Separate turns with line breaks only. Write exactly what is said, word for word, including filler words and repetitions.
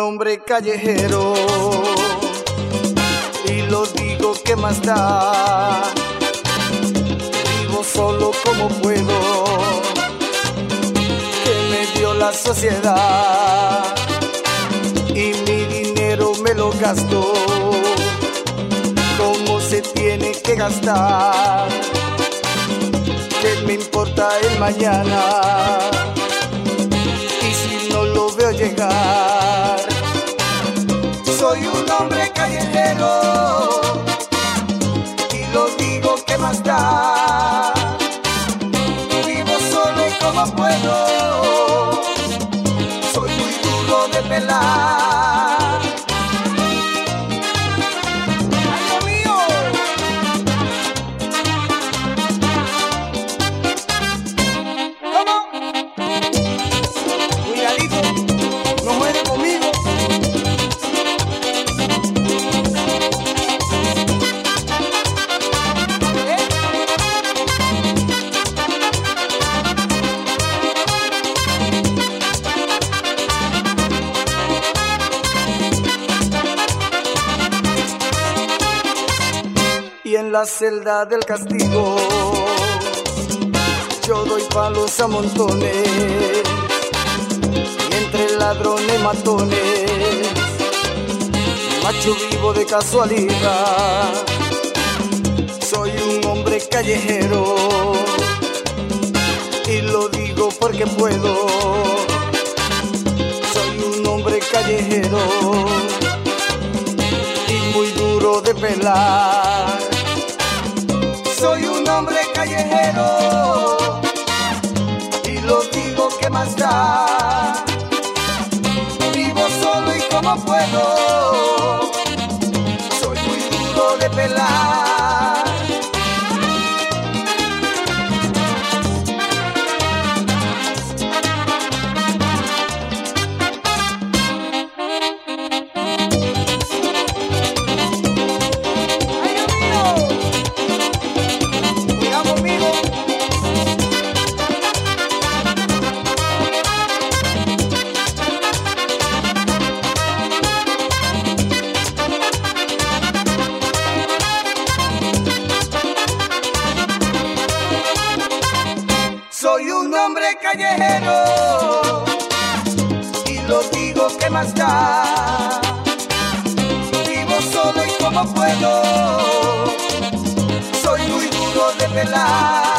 hombre callejero y lo digo, ¿qué más da? Vivo solo como puedo, que me dio la sociedad y mi dinero me lo gasto como se tiene que gastar. ¿Qué me importa el mañana? Y si no lo veo llegar, soy un hombre callejero y lo digo, ¿qué más da? Vivo solo y como puedo, soy muy duro de pelar. Y en la celda del castigo yo doy palos a montones, y entre ladrones y matones macho vivo de casualidad. Soy un hombre callejero y lo digo porque puedo. Soy un hombre callejero y muy duro de pelar. Soy un hombre callejero y lo digo, ¿qué más da? Vivo solo y como puedo, soy muy duro de pelar. Soy un hombre callejero y lo digo, ¿qué más da? Vivo solo y como puedo, soy muy duro de pelar.